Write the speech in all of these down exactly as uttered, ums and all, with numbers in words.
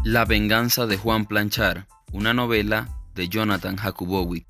La venganza de Juan Planchar, una novela de Jonathan Jakubowicz.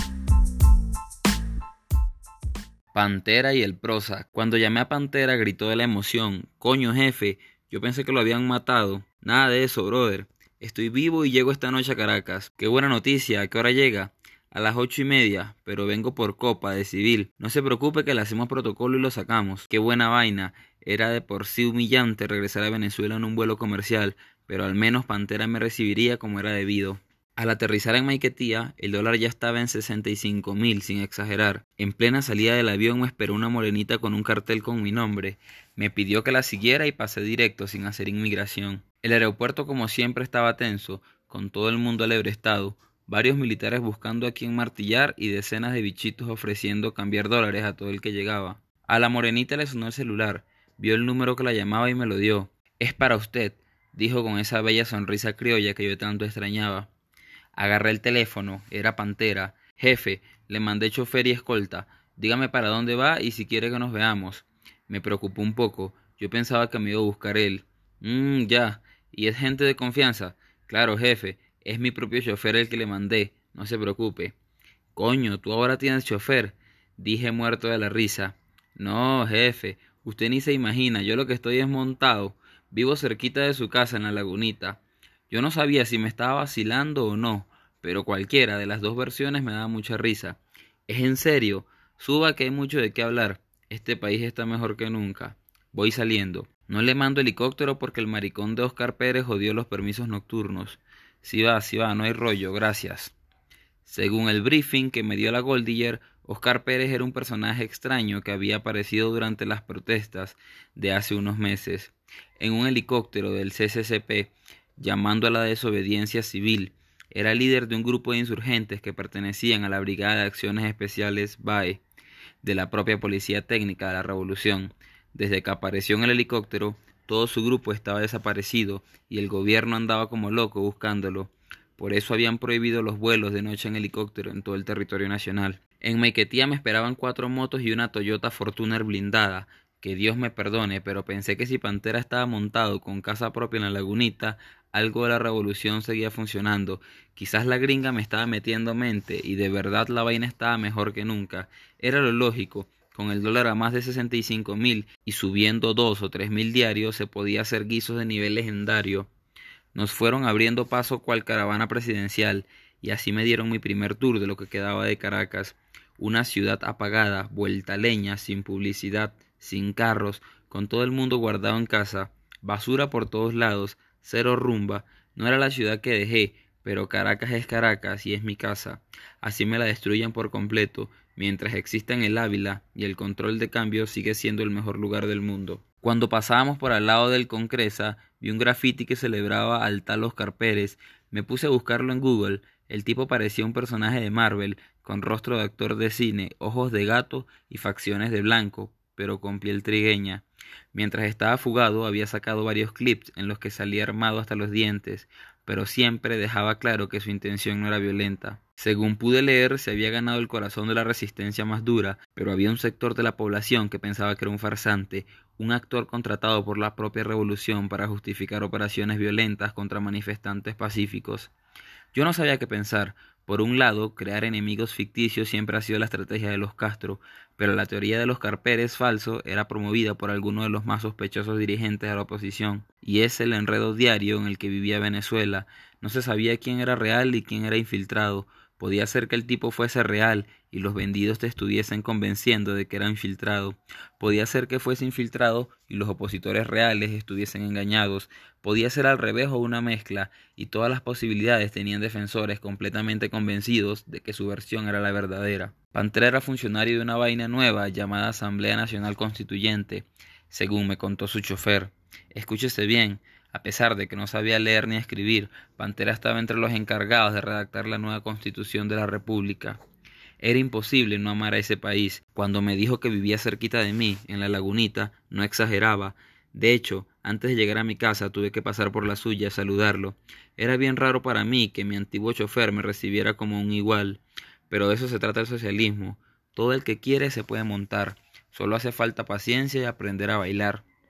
Pantera y el Prosa. Cuando llamé a Pantera gritó de la emoción: «Coño, jefe, yo pensé que lo habían matado». «Nada de eso, brother. Estoy vivo y llego esta noche a Caracas». «Qué buena noticia. ¿A qué hora llega?» «A las ocho y media, pero vengo por copa de civil». «No se preocupe que le hacemos protocolo y lo sacamos». «Qué buena vaina. Era de por sí humillante regresar a Venezuela en un vuelo comercial, pero al menos Pantera me recibiría como era debido». Al aterrizar en Maiquetía, el dólar ya estaba en sesenta y cinco mil, sin exagerar. En plena salida del avión me esperó una morenita con un cartel con mi nombre. Me pidió que la siguiera y pasé directo, sin hacer inmigración. El aeropuerto, como siempre, estaba tenso, con todo el mundo alebrestado, varios militares buscando a quien martillar y decenas de bichitos ofreciendo cambiar dólares a todo el que llegaba. A la morenita le sonó el celular, vio el número que la llamaba y me lo dio. «Es para usted», dijo con esa bella sonrisa criolla que yo tanto extrañaba. Agarré el teléfono, era Pantera. «Jefe, le mandé chofer y escolta. Dígame para dónde va y si quiere que nos veamos». Me preocupó un poco. Yo pensaba que me iba a buscar él. Mmm, ya. ¿Y es gente de confianza? «Claro, jefe. Es mi propio chofer el que le mandé. No se preocupe». «Coño, tú ahora tienes chofer», dije muerto de la risa. «No, jefe. Usted ni se imagina. Yo lo que estoy es montado. Vivo cerquita de su casa en la Lagunita». Yo no sabía si me estaba vacilando o no, pero cualquiera de las dos versiones me daba mucha risa. «¿Es en serio? Suba que hay mucho de qué hablar. Este país está mejor que nunca». Voy saliendo. No le mando helicóptero porque el maricón de Oscar Pérez jodió los permisos nocturnos. «Sí va, sí va, no hay rollo, gracias». Según el briefing que me dio la Goldiller, Oscar Pérez era un personaje extraño que había aparecido durante las protestas de hace unos meses, en un helicóptero del C C C P, llamando a la desobediencia civil. Era líder de un grupo de insurgentes que pertenecían a la Brigada de Acciones Especiales B A E, de la propia Policía Técnica de la Revolución. Desde que apareció en el helicóptero, todo su grupo estaba desaparecido y el gobierno andaba como loco buscándolo. Por eso habían prohibido los vuelos de noche en helicóptero en todo el territorio nacional. En Maiquetía me esperaban cuatro motos y una Toyota Fortuner blindada. Que Dios me perdone, pero pensé que si Pantera estaba montado con casa propia en la Lagunita, algo de la revolución seguía funcionando. Quizás la gringa me estaba metiendo mente y de verdad la vaina estaba mejor que nunca. Era lo lógico. Con el dólar a más de sesenta y cinco mil y subiendo dos o tres mil diarios se podía hacer guisos de nivel legendario. Nos fueron abriendo paso cual caravana presidencial y así me dieron mi primer tour de lo que quedaba de Caracas. Una ciudad apagada, vuelta leña, sin publicidad, sin carros, con todo el mundo guardado en casa, basura por todos lados, cero rumba. No era la ciudad que dejé, pero Caracas es Caracas y es mi casa. Así me la destruyan por completo, mientras exista en el Ávila y el control de cambio sigue siendo el mejor lugar del mundo. Cuando pasábamos por al lado del Concresa, vi un graffiti que celebraba al tal Oscar Pérez. Me puse a buscarlo en Google. El tipo parecía un personaje de Marvel, con rostro de actor de cine, ojos de gato y facciones de blanco, pero con piel trigueña. Mientras estaba fugado había sacado varios clips en los que salía armado hasta los dientes, pero siempre dejaba claro que su intención no era violenta. Según pude leer, se había ganado el corazón de la resistencia más dura, pero había un sector de la población que pensaba que era un farsante, un actor contratado por la propia revolución para justificar operaciones violentas contra manifestantes pacíficos. Yo no sabía qué pensar. Por un lado, crear enemigos ficticios siempre ha sido la estrategia de los Castro, pero la teoría de los Oscar Pérez falso era promovida por algunos de los más sospechosos dirigentes de la oposición, y es el enredo diario en el que vivía Venezuela. No se sabía quién era real y quién era infiltrado. Podía ser que el tipo fuese real y los vendidos te estuviesen convenciendo de que era infiltrado. Podía ser que fuese infiltrado y los opositores reales estuviesen engañados. Podía ser al revés o una mezcla, y todas las posibilidades tenían defensores completamente convencidos de que su versión era la verdadera. Pantera era funcionario de una vaina nueva llamada Asamblea Nacional Constituyente, según me contó su chofer. Escúchese bien. A pesar de que no sabía leer ni escribir, Pantera estaba entre los encargados de redactar la nueva Constitución de la República. Era imposible no amar a ese país. Cuando me dijo que vivía cerquita de mí, en la Lagunita, no exageraba. De hecho, antes de llegar a mi casa tuve que pasar por la suya a saludarlo. Era bien raro para mí que mi antiguo chofer me recibiera como un igual. Pero de eso se trata el socialismo. Todo el que quiere se puede montar. Solo hace falta paciencia y aprender a bailar.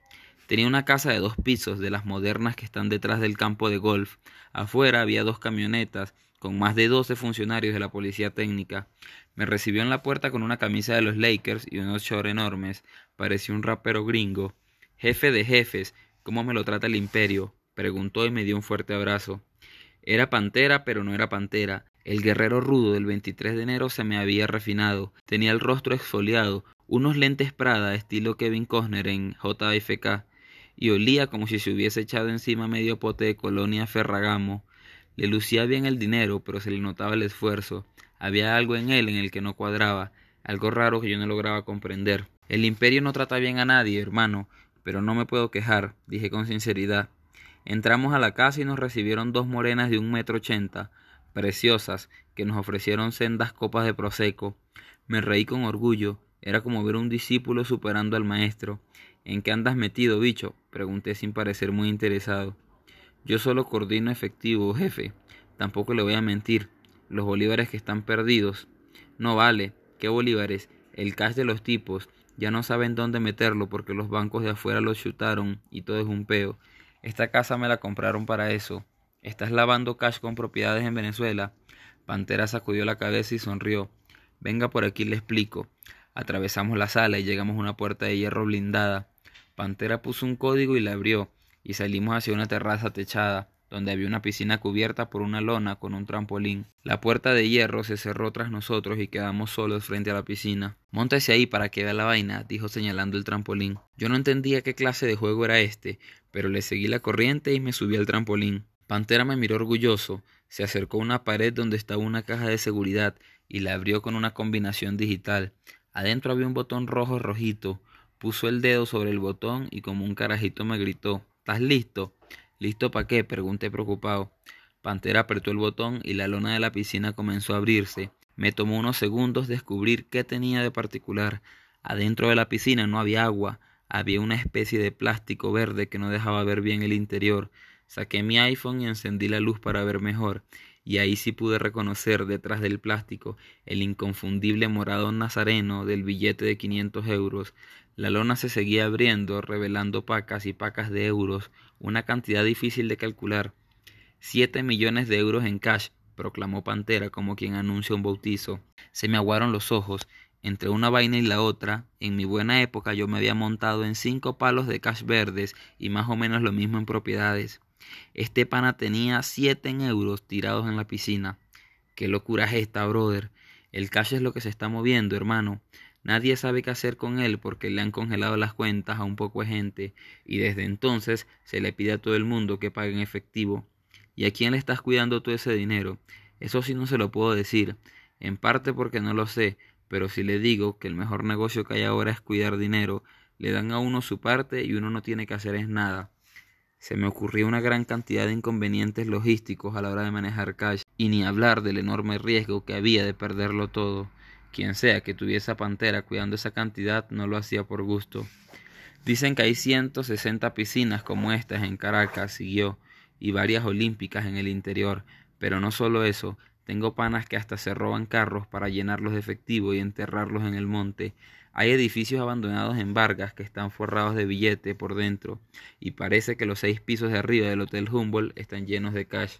Tenía una casa de dos pisos, de las modernas que están detrás del campo de golf. Afuera había dos camionetas con más de doce funcionarios de la policía técnica. Me recibió en la puerta con una camisa de los Lakers y unos shorts enormes. Parecía un rapero gringo. Jefe de jefes, ¿cómo me lo trata el imperio?, preguntó y me dio un fuerte abrazo. Era Pantera, pero no era Pantera. El guerrero rudo del veintitrés de enero se me había refinado. Tenía el rostro exfoliado, unos lentes Prada estilo Kevin Costner en J F K, y olía como si se hubiese echado encima medio pote de colonia Ferragamo. Le lucía bien el dinero, pero se le notaba el esfuerzo. Había algo en él en el que no cuadraba, algo raro que yo no lograba comprender. El imperio no trata bien a nadie, hermano, pero no me puedo quejar, dije con sinceridad. Entramos a la casa y nos recibieron dos morenas de un metro ochenta, preciosas, que nos ofrecieron sendas copas de prosecco. Me reí con orgullo, era como ver a un discípulo superando al maestro. ¿En qué andas metido, bicho?, pregunté sin parecer muy interesado. Yo solo coordino efectivo, jefe. Tampoco le voy a mentir. Los bolívares que están perdidos. No vale. ¿Qué bolívares? El cash de los tipos. Ya no saben dónde meterlo porque los bancos de afuera los chutaron y todo es un peo. Esta casa me la compraron para eso. ¿Estás lavando cash con propiedades en Venezuela? Pantera sacudió la cabeza y sonrió. Venga por aquí, le explico. Atravesamos la sala y llegamos a una puerta de hierro blindada. Pantera puso un código y la abrió, y salimos hacia una terraza techada, donde había una piscina cubierta por una lona con un trampolín. La puerta de hierro se cerró tras nosotros y quedamos solos frente a la piscina. Móntese ahí para que vea la vaina, dijo señalando el trampolín. Yo no entendía qué clase de juego era este, pero le seguí la corriente y me subí al trampolín. Pantera me miró orgulloso, se acercó a una pared donde estaba una caja de seguridad y la abrió con una combinación digital. Adentro había un botón rojo rojito. Puso el dedo sobre el botón y como un carajito me gritó: ¿Estás listo? ¿Listo para qué?, pregunté preocupado. Pantera apretó el botón y la lona de la piscina comenzó a abrirse. Me tomó unos segundos descubrir qué tenía de particular. Adentro de la piscina no había agua, había una especie de plástico verde que no dejaba ver bien el interior. Saqué mi iPhone y encendí la luz para ver mejor, y ahí sí pude reconocer detrás del plástico el inconfundible morado nazareno del billete de quinientos euros. La lona se seguía abriendo, revelando pacas y pacas de euros, una cantidad difícil de calcular. Siete millones de euros en cash, proclamó Pantera como quien anuncia un bautizo. Se me aguaron los ojos. Entre una vaina y la otra, en mi buena época yo me había montado en cinco palos de cash verdes y más o menos lo mismo en propiedades. Este pana tenía siete en euros tirados en la piscina. ¿Qué locura es esta, brother? El cash es lo que se está moviendo, hermano. Nadie sabe qué hacer con él porque le han congelado las cuentas a un poco de gente y desde entonces se le pide a todo el mundo que pague en efectivo. ¿Y a quién le estás cuidando todo ese dinero? Eso sí no se lo puedo decir, en parte porque no lo sé, pero si le digo que el mejor negocio que hay ahora es cuidar dinero, le dan a uno su parte y uno no tiene que hacer es nada. Se me ocurrió una gran cantidad de inconvenientes logísticos a la hora de manejar cash, y ni hablar del enorme riesgo que había de perderlo todo. Quien sea que tuviese a Pantera cuidando esa cantidad no lo hacía por gusto. Dicen que hay ciento sesenta piscinas como estas en Caracas, siguió, y varias olímpicas en el interior, pero no solo eso, tengo panas que hasta se roban carros para llenarlos de efectivo y enterrarlos en el monte. Hay edificios abandonados en Vargas que están forrados de billete por dentro, y parece que los seis pisos de arriba del Hotel Humboldt están llenos de cash.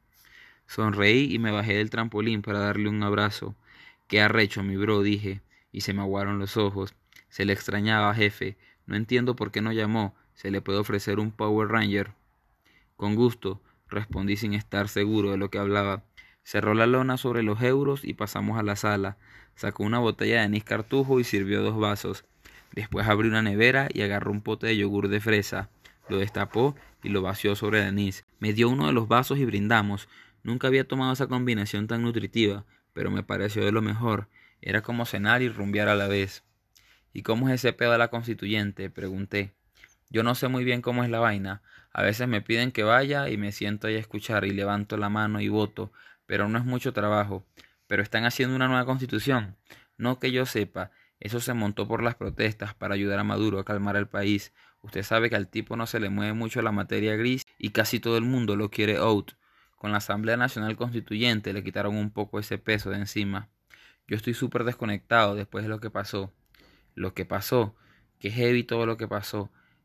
Sonreí y me bajé del trampolín para darle un abrazo. «Qué arrecho, mi bro», dije, y se me aguaron los ojos. Se le extrañaba, jefe. No entiendo por qué no llamó. ¿Se le puede ofrecer un Power Ranger? Con gusto, respondí sin estar seguro de lo que hablaba. Cerró la lona sobre los euros y pasamos a la sala. Sacó una botella de anís cartujo y sirvió dos vasos. Después abrió una nevera y agarró un pote de yogur de fresa. Lo destapó y lo vació sobre el anís. Me dio uno de los vasos y brindamos. Nunca había tomado esa combinación tan nutritiva, pero me pareció de lo mejor. Era como cenar y rumbear a la vez. ¿Y cómo es ese pedo de la constituyente?, pregunté. Yo no sé muy bien cómo es la vaina. A veces me piden que vaya y me siento ahí a escuchar y levanto la mano y voto, pero no es mucho trabajo. ¿Pero están haciendo una nueva constitución? No que yo sepa. Eso se montó por las protestas para ayudar a Maduro a calmar el país. Usted sabe que al tipo no se le mueve mucho la materia gris y casi todo el mundo lo quiere out. Con la Asamblea Nacional Constituyente le quitaron un poco ese peso de encima. Yo estoy súper desconectado después de lo que pasó. Lo que pasó, que heavy todo lo que pasó.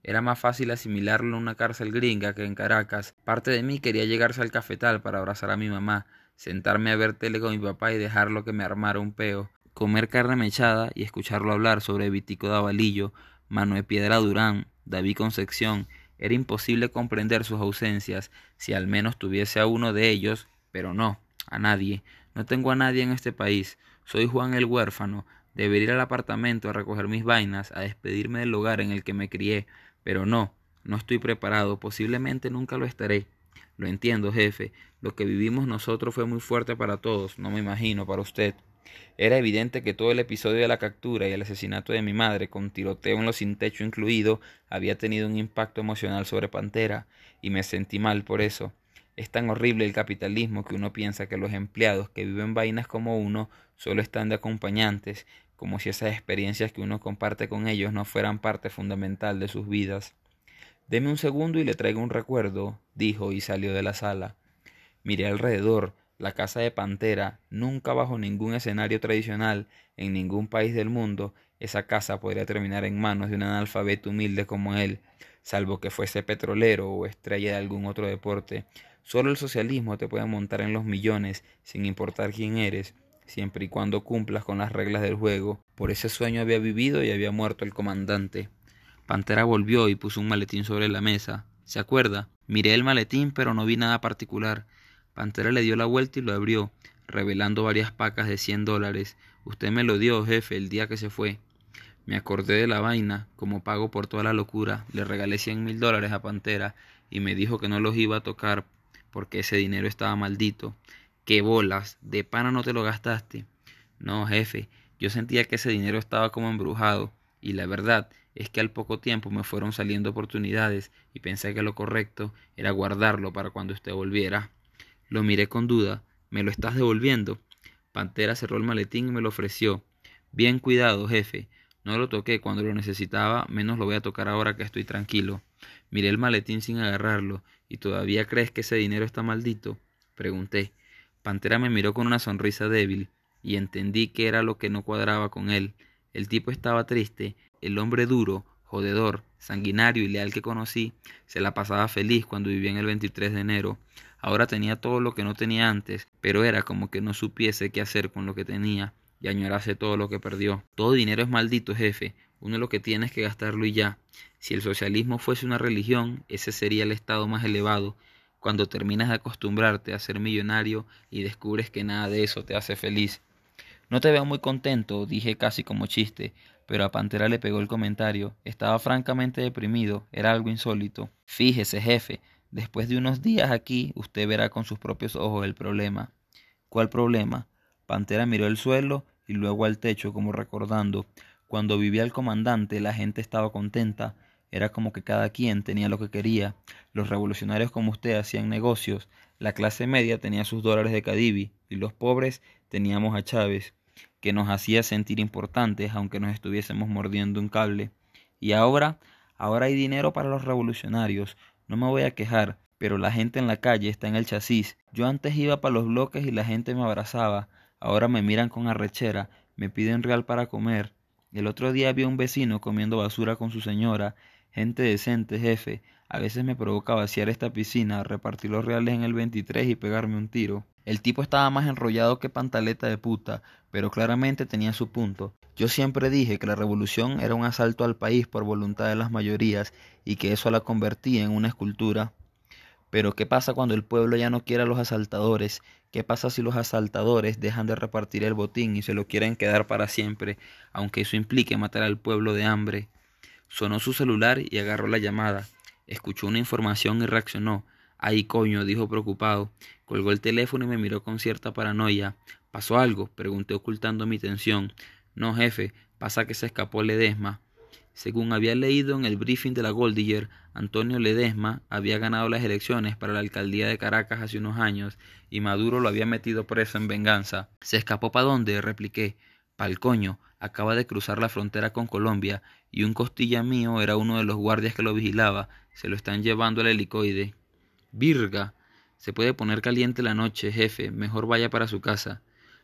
Era más fácil asimilarlo en una cárcel gringa que en Caracas. Parte de mí quería llegarse al cafetal para abrazar a mi mamá, sentarme a ver tele con mi papá y dejarlo que me armara un peo, comer carne mechada y escucharlo hablar sobre Vitico Davalillo, Manuel Piedra Durán, David Concepción. Era imposible comprender sus ausencias, si al menos tuviese a uno de ellos, pero no, a nadie. No tengo a nadie en este país. Soy Juan el huérfano. Debería ir al apartamento a recoger mis vainas, a despedirme del hogar en el que me crié, pero no, no estoy preparado, posiblemente nunca lo estaré. Lo entiendo, jefe. Lo que vivimos nosotros fue muy fuerte para todos, no me imagino para usted. Era evidente que todo el episodio de la captura y el asesinato de mi madre, con tiroteo en los sin techo incluido, había tenido un impacto emocional sobre Pantera, y me sentí mal por eso. Es tan horrible el capitalismo que uno piensa que los empleados que viven vainas como uno solo están de acompañantes, como si esas experiencias que uno comparte con ellos no fueran parte fundamental de sus vidas. Deme un segundo y le traigo un recuerdo, dijo y salió de la sala. Miré alrededor. La casa de Pantera, nunca bajo ningún escenario tradicional, en ningún país del mundo, esa casa podría terminar en manos de un analfabeto humilde como él, salvo que fuese petrolero o estrella de algún otro deporte. Solo el socialismo te puede montar en los millones, sin importar quién eres, siempre y cuando cumplas con las reglas del juego. Por ese sueño había vivido y había muerto el comandante. Pantera volvió y puso un maletín sobre la mesa. ¿Se acuerda? Miré el maletín, pero no vi nada particular. Pantera le dio la vuelta y lo abrió, revelando varias pacas de cien dólares. Usted me lo dio, jefe, el día que se fue. Me acordé de la vaina, como pago por toda la locura. Le regalé cien mil dólares a Pantera y me dijo que no los iba a tocar porque ese dinero estaba maldito. ¡Qué bolas! ¿De pana no te lo gastaste? No, jefe, yo sentía que ese dinero estaba como embrujado, y la verdad es que al poco tiempo me fueron saliendo oportunidades y pensé que lo correcto era guardarlo para cuando usted volviera. Lo miré con duda. ¿Me lo estás devolviendo? Pantera cerró el maletín y me lo ofreció. Bien cuidado, jefe. No lo toqué cuando lo necesitaba, menos lo voy a tocar ahora que estoy tranquilo. Miré el maletín sin agarrarlo. ¿Y todavía crees que ese dinero está maldito? Pregunté. Pantera me miró con una sonrisa débil, y entendí que era lo que no cuadraba con él. El tipo estaba triste. El hombre duro, jodedor, sanguinario y leal que conocí, se la pasaba feliz cuando vivía en el veintitrés de enero. Ahora tenía todo lo que no tenía antes, pero era como que no supiese qué hacer con lo que tenía y añorase todo lo que perdió. Todo dinero es maldito, jefe. Uno lo que tiene es que gastarlo y ya. Si el socialismo fuese una religión, ese sería el estado más elevado. Cuando terminas de acostumbrarte a ser millonario y descubres que nada de eso te hace feliz. No te veo muy contento, dije casi como chiste, pero a Pantera le pegó el comentario. Estaba francamente deprimido, era algo insólito. Fíjese, jefe. Después de unos días aquí, usted verá con sus propios ojos el problema. ¿Cuál problema? Pantera miró el suelo y luego al techo, como recordando. Cuando vivía el comandante, la gente estaba contenta. Era como que cada quien tenía lo que quería. Los revolucionarios como usted hacían negocios. La clase media tenía sus dólares de Cadivi y los pobres teníamos a Chávez, que nos hacía sentir importantes aunque nos estuviésemos mordiendo un cable. Y ahora, ahora hay dinero para los revolucionarios. No me voy a quejar, pero la gente en la calle está en el chasis. Yo antes iba para los bloques y la gente me abrazaba. Ahora me miran con arrechera, me piden real para comer. El otro día vi a un vecino comiendo basura con su señora. Gente decente, jefe. A veces me provoca vaciar esta piscina, repartir los reales en el veintitrés y pegarme un tiro. El tipo estaba más enrollado que pantaleta de puta, pero claramente tenía su punto. Yo siempre dije que la revolución era un asalto al país por voluntad de las mayorías y que eso la convertía en una escultura. Pero ¿qué pasa cuando el pueblo ya no quiere a los asaltadores? ¿Qué pasa si los asaltadores dejan de repartir el botín y se lo quieren quedar para siempre, aunque eso implique matar al pueblo de hambre? Sonó su celular y agarró la llamada. Escuchó una información y reaccionó. «Ay, coño», dijo preocupado. Colgó el teléfono y me miró con cierta paranoia. «¿Pasó algo?», pregunté ocultando mi tensión. «No, jefe, pasa que se escapó Ledesma». Según había leído en el briefing de la Goldiller, Antonio Ledesma había ganado las elecciones para la alcaldía de Caracas hace unos años y Maduro lo había metido preso en venganza. «¿Se escapó pa' dónde?», repliqué. «Pa'l coño, acaba de cruzar la frontera con Colombia y un costilla mío era uno de los guardias que lo vigilaba. Se lo están llevando al helicoide». «Virga, se puede poner caliente la noche, jefe, mejor vaya para su casa».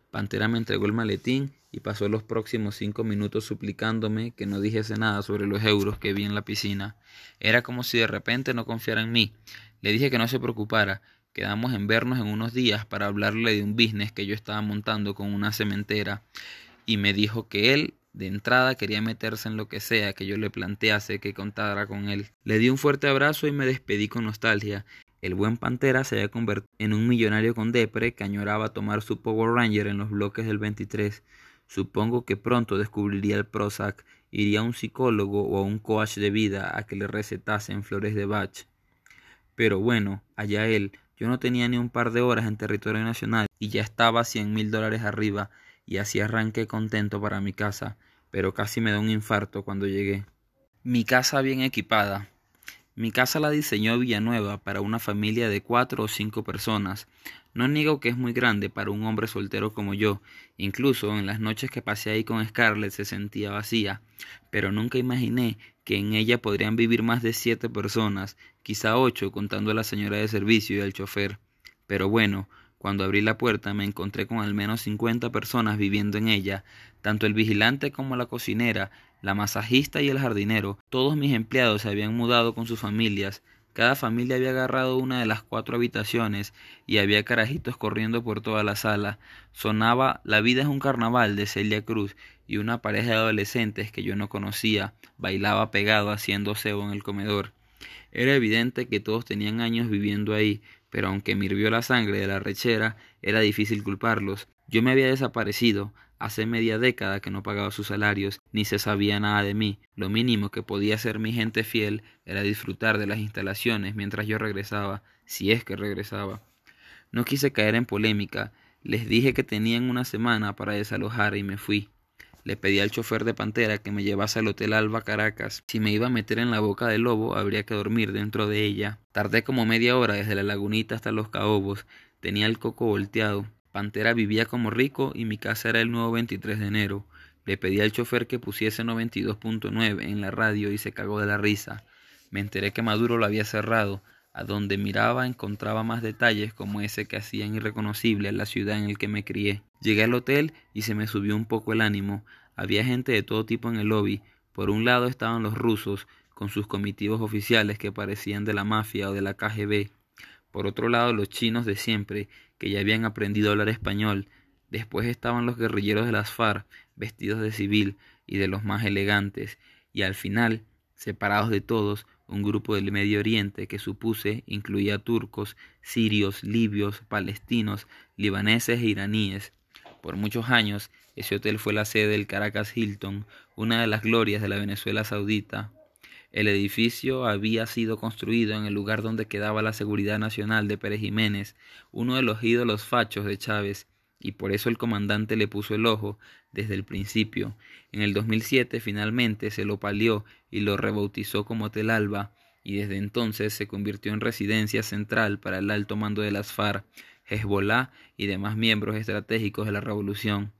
Pantera me entregó el maletín y pasó los próximos cinco minutos suplicándome que no dijese nada sobre los euros que vi en la piscina. Era como si de repente no confiara en mí. Le dije que no se preocupara. Quedamos en vernos en unos días para hablarle de un business que yo estaba montando con una cementera, y me dijo que él, de entrada, quería meterse en lo que sea que yo le plantease que contara con él. Le di un fuerte abrazo y me despedí con nostalgia. El buen Pantera se había convertido en un millonario con depre que añoraba tomar su Power Ranger en los bloques del veintitrés. Supongo que pronto descubriría el Prozac, iría a un psicólogo o a un coach de vida a que le recetasen flores de Bach. Pero bueno, allá él. Yo no tenía ni un par de horas en territorio nacional y ya estaba cien mil dólares arriba, y así arranqué contento para mi casa, pero casi me da un infarto cuando llegué. Mi casa bien equipada. Mi casa la diseñó Villanueva para una familia de cuatro o cinco personas. No niego que es muy grande para un hombre soltero como yo. Incluso en las noches que pasé ahí con Scarlett se sentía vacía, pero nunca imaginé que en ella podrían vivir más de siete personas, quizá ocho contando a la señora de servicio y al chofer. Pero bueno, cuando abrí la puerta me encontré con al menos cincuenta personas viviendo en ella, tanto el vigilante como la cocinera, la masajista y el jardinero. Todos mis empleados se habían mudado con sus familias. Cada familia había agarrado una de las cuatro habitaciones y había carajitos corriendo por toda la sala. Sonaba La vida es un carnaval de Celia Cruz y una pareja de adolescentes que yo no conocía bailaba pegado haciendo cebo en el comedor. Era evidente que todos tenían años viviendo ahí, pero aunque me hirvió la sangre de la rechera, era difícil culparlos. Yo me había desaparecido. Hace media década que no pagaba sus salarios, ni se sabía nada de mí. Lo mínimo que podía hacer mi gente fiel era disfrutar de las instalaciones mientras yo regresaba, si es que regresaba. No quise caer en polémica. Les dije que tenían una semana para desalojar y me fui. Le pedí al chofer de Pantera que me llevase al Hotel Alba Caracas. Si me iba a meter en la boca del lobo, habría que dormir dentro de ella. Tardé como media hora desde la lagunita hasta los caobos. Tenía el coco volteado. Pantera vivía como rico y mi casa era el nuevo veintitrés de enero. Le pedí al chofer que pusiese noventa y dos punto nueve en la radio y se cagó de la risa. Me enteré que Maduro lo había cerrado. A donde miraba encontraba más detalles como ese que hacían irreconocible la ciudad en el que me crié. Llegué al hotel y se me subió un poco el ánimo. Había gente de todo tipo en el lobby. Por un lado estaban los rusos, con sus comitivos oficiales que parecían de la mafia o de la K G B. Por otro lado los chinos de siempre, que ya habían aprendido a hablar español. Después estaban los guerrilleros de las FARC, vestidos de civil y de los más elegantes. Y al final, separados de todos, un grupo del Medio Oriente que supuse incluía turcos, sirios, libios, palestinos, libaneses e iraníes. Por muchos años, ese hotel fue la sede del Caracas Hilton, una de las glorias de la Venezuela Saudita. El edificio había sido construido en el lugar donde quedaba la Seguridad Nacional de Pérez Jiménez, uno de los ídolos fachos de Chávez, y por eso el comandante le puso el ojo desde el principio. En el dos mil siete finalmente se lo palió y lo rebautizó como Hotel Alba, y desde entonces se convirtió en residencia central para el alto mando de las FARC, Hezbolá y demás miembros estratégicos de la revolución.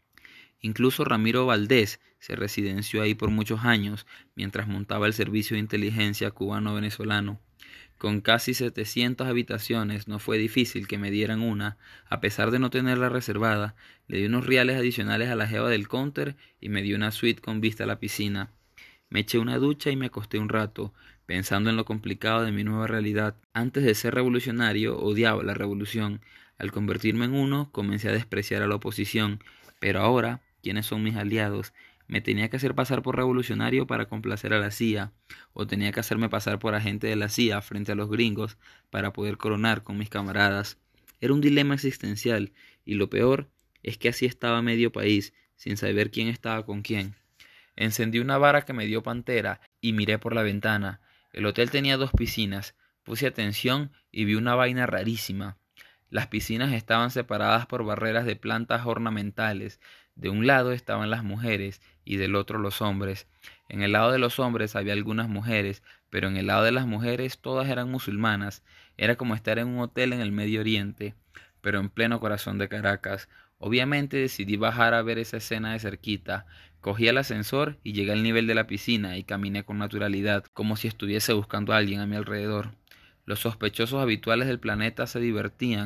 Incluso Ramiro Valdés se residenció ahí por muchos años mientras montaba el servicio de inteligencia cubano-venezolano. Con casi setecientas habitaciones no fue difícil que me dieran una. A pesar de no tenerla reservada, le di unos reales adicionales a la jeva del counter y me dio una suite con vista a la piscina. Me eché una ducha y me acosté un rato, pensando en lo complicado de mi nueva realidad. Antes de ser revolucionario, odiaba la revolución. Al convertirme en uno, comencé a despreciar a la oposición. Pero ahora, ¿quiénes son mis aliados? ¿Me tenía que hacer pasar por revolucionario para complacer a la C I A? ¿O tenía que hacerme pasar por agente de la C I A frente a los gringos para poder coronar con mis camaradas? Era un dilema existencial, y lo peor es que así estaba medio país, sin saber quién estaba con quién. Encendí una vara que me dio Pantera y miré por la ventana. El hotel tenía dos piscinas. Puse atención y vi una vaina rarísima. Las piscinas estaban separadas por barreras de plantas ornamentales. De un lado estaban las mujeres y del otro los hombres. En el lado de los hombres había algunas mujeres, pero en el lado de las mujeres todas eran musulmanas. Era como estar en un hotel en el Medio Oriente, pero en pleno corazón de Caracas. Obviamente decidí bajar a ver esa escena de cerquita. Cogí el ascensor y llegué al nivel de la piscina y caminé con naturalidad, como si estuviese buscando a alguien a mi alrededor. Los sospechosos habituales del planeta se divertían,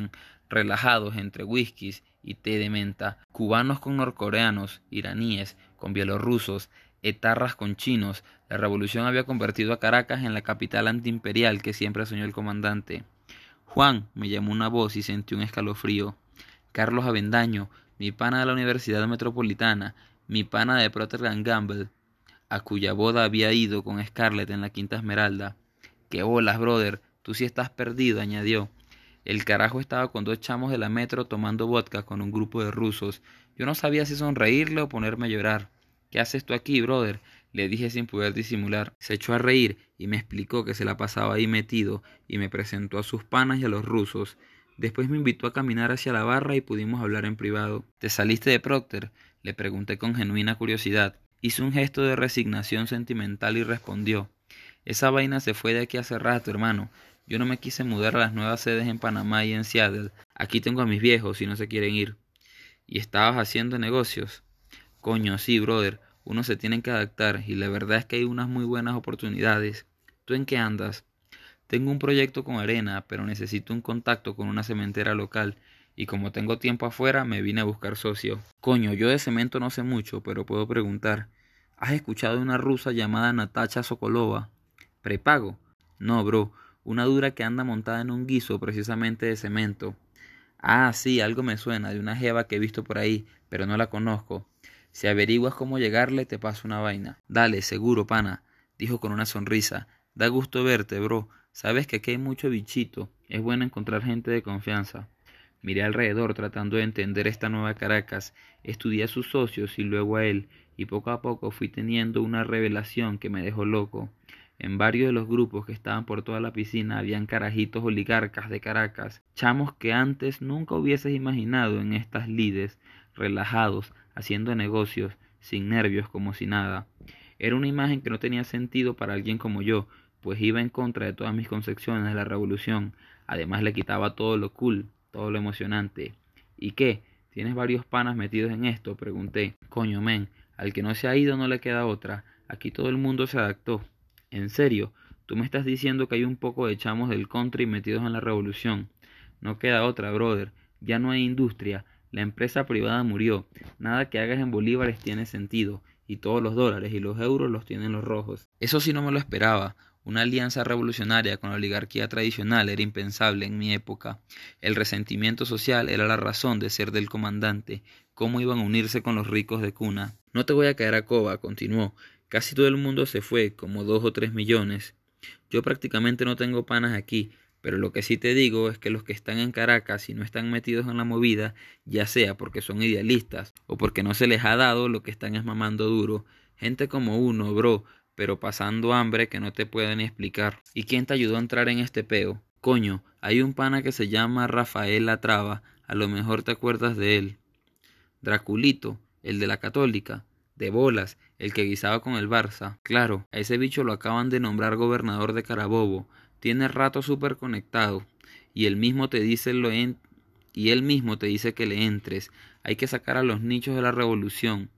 relajados entre whiskies y té de menta, cubanos con norcoreanos, iraníes con bielorrusos, etarras con chinos. La revolución había convertido a Caracas en la capital antiimperial que siempre soñó el comandante. Juan, me llamó una voz y sentí un escalofrío. Carlos Avendaño, mi pana de la Universidad Metropolitana, mi pana de Procter and Gamble, a cuya boda había ido con Scarlett en la Quinta Esmeralda. ¡Qué bolas, brother! Tú sí estás perdido, añadió. El carajo estaba con dos chamos de la metro tomando vodka con un grupo de rusos. Yo no sabía si sonreírle o ponerme a llorar. ¿Qué haces tú aquí, brother?, le dije sin poder disimular. Se echó a reír y me explicó que se la pasaba ahí metido y me presentó a sus panas y a los rusos. Después me invitó a caminar hacia la barra y pudimos hablar en privado. ¿Te saliste de Procter?, le pregunté con genuina curiosidad. Hizo un gesto de resignación sentimental y respondió: esa vaina se fue de aquí hace rato, hermano. Yo no me quise mudar a las nuevas sedes en Panamá y en Seattle. Aquí tengo a mis viejos y no se quieren ir. ¿Y estabas haciendo negocios? Coño, sí, brother. Uno se tiene que adaptar y la verdad es que hay unas muy buenas oportunidades. ¿Tú en qué andas? Tengo un proyecto con arena, pero necesito un contacto con una cementera local. Y como tengo tiempo afuera, me vine a buscar socio. Coño, yo de cemento no sé mucho, pero puedo preguntar. ¿Has escuchado de una rusa llamada Natacha Sokolova? ¿Prepago? No, bro. Una dura que anda montada en un guiso precisamente de cemento. Ah, sí, algo me suena, de una jeva que he visto por ahí, pero no la conozco. Si averiguas cómo llegarle, te paso una vaina. Dale, seguro, pana, dijo con una sonrisa. Da gusto verte, bro. Sabes que aquí hay mucho bichito. Es bueno encontrar gente de confianza. Miré alrededor tratando de entender esta nueva Caracas. Estudié a sus socios y luego a él, y poco a poco fui teniendo una revelación que me dejó loco. En varios de los grupos que estaban por toda la piscina habían carajitos oligarcas de Caracas, chamos que antes nunca hubieses imaginado en estas lides, relajados, haciendo negocios, sin nervios, como si nada. Era una imagen que no tenía sentido para alguien como yo, pues iba en contra de todas mis concepciones de la revolución. Además le quitaba todo lo cool, todo lo emocionante. ¿Y qué? ¿Tienes varios panas metidos en esto?, pregunté. Coño, men, al que no se ha ido no le queda otra. Aquí todo el mundo se adaptó. ¿En serio? ¿Tú me estás diciendo que hay un poco de chamos del country metidos en la revolución? No queda otra, brother. Ya no hay industria. La empresa privada murió. Nada que hagas en bolívares tiene sentido. Y todos los dólares y los euros los tienen los rojos. Eso sí no me lo esperaba. Una alianza revolucionaria con la oligarquía tradicional era impensable en mi época. El resentimiento social era la razón de ser del comandante. ¿Cómo iban a unirse con los ricos de cuna? No te voy a caer a coba, continuó. Casi todo el mundo se fue, como dos o tres millones. Yo prácticamente no tengo panas aquí, pero lo que sí te digo es que los que están en Caracas y no están metidos en la movida, ya sea porque son idealistas o porque no se les ha dado, lo que están es mamando duro. Gente como uno, bro, pero pasando hambre que no te puedo ni explicar. ¿Y quién te ayudó a entrar en este peo? Coño, hay un pana que se llama Rafael Latrava, a lo mejor te acuerdas de él. Draculito, el de la Católica. De bolas, el que guisaba con el Barça. Claro, a ese bicho lo acaban de nombrar gobernador de Carabobo. Tiene rato súper conectado. Y él mismo te dice lo en... y él mismo te dice que le entres. Hay que sacar a los nichos de la revolución.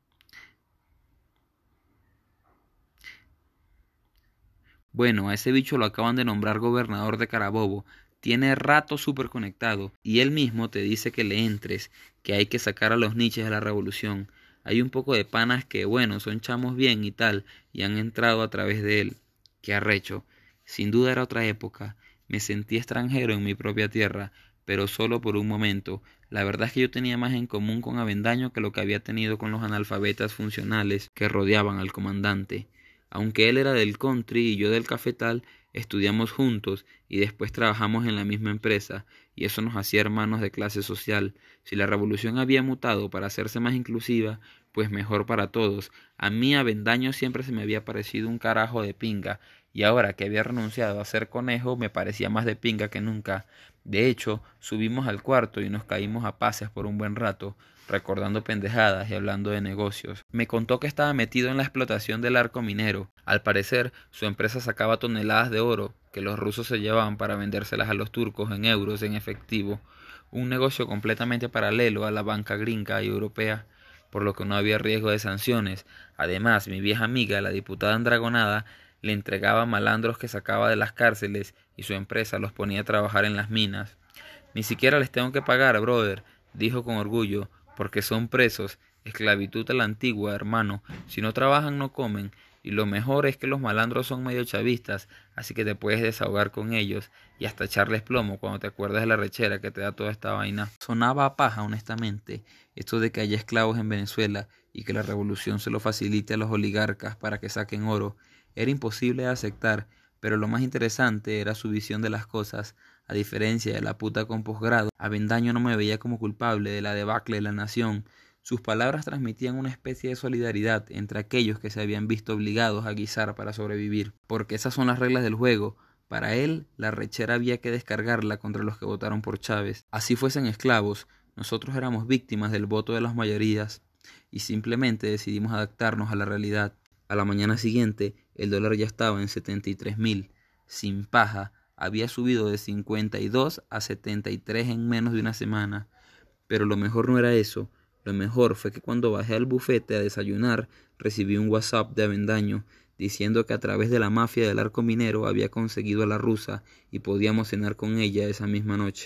Bueno, a ese bicho lo acaban de nombrar gobernador de Carabobo. Tiene rato súper conectado. Y él mismo te dice que le entres, que hay que sacar a los nichos de la revolución. Hay un poco de panas que, bueno, son chamos bien y tal, y han entrado a través de él. ¡Qué arrecho! Sin duda era otra época. Me sentí extranjero en mi propia tierra, pero solo por un momento. La verdad es que yo tenía más en común con Avendaño que lo que había tenido con los analfabetas funcionales que rodeaban al comandante. Aunque él era del country y yo del cafetal, estudiamos juntos y después trabajamos en la misma empresa, y eso nos hacía hermanos de clase social. Si la revolución había mutado para hacerse más inclusiva, pues mejor para todos. A mí Avendaño siempre se me había parecido un carajo de pinga, y ahora que había renunciado a ser conejo me parecía más de pinga que nunca. De hecho, subimos al cuarto y nos caímos a pases por un buen rato, recordando pendejadas y hablando de negocios. Me contó que estaba metido en la explotación del arco minero. Al parecer, su empresa sacaba toneladas de oro que los rusos se llevaban para vendérselas a los turcos en euros en efectivo. Un negocio completamente paralelo a la banca gringa y europea, por lo que no había riesgo de sanciones. Además, mi vieja amiga, la diputada Andragonada, le entregaba malandros que sacaba de las cárceles y su empresa los ponía a trabajar en las minas. Ni siquiera les tengo que pagar, brother, dijo con orgullo, porque son presos. Esclavitud a la antigua, hermano. Si no trabajan, no comen. Y lo mejor es que los malandros son medio chavistas, así que te puedes desahogar con ellos y hasta echarles plomo cuando te acuerdas de la rechera que te da toda esta vaina. Sonaba a paja, honestamente, esto de que haya esclavos en Venezuela y que la revolución se lo facilite a los oligarcas para que saquen oro. Era imposible de aceptar, pero lo más interesante era su visión de las cosas. A diferencia de la puta con posgrado, Avendaño no me veía como culpable de la debacle de la nación. Sus palabras transmitían una especie de solidaridad entre aquellos que se habían visto obligados a guisar para sobrevivir, porque esas son las reglas del juego. Para él, la rechera había que descargarla contra los que votaron por Chávez. Así fuesen esclavos, nosotros éramos víctimas del voto de las mayorías y simplemente decidimos adaptarnos a la realidad. A la mañana siguiente, el dólar ya estaba en setenta y tres mil. Sin paja, había subido de cincuenta y dos a setenta y tres en menos de una semana. Pero lo mejor no era eso. Lo mejor fue que cuando bajé al bufete a desayunar, recibí un WhatsApp de Avendaño diciendo que a través de la mafia del arco minero había conseguido a la rusa y podíamos cenar con ella esa misma noche.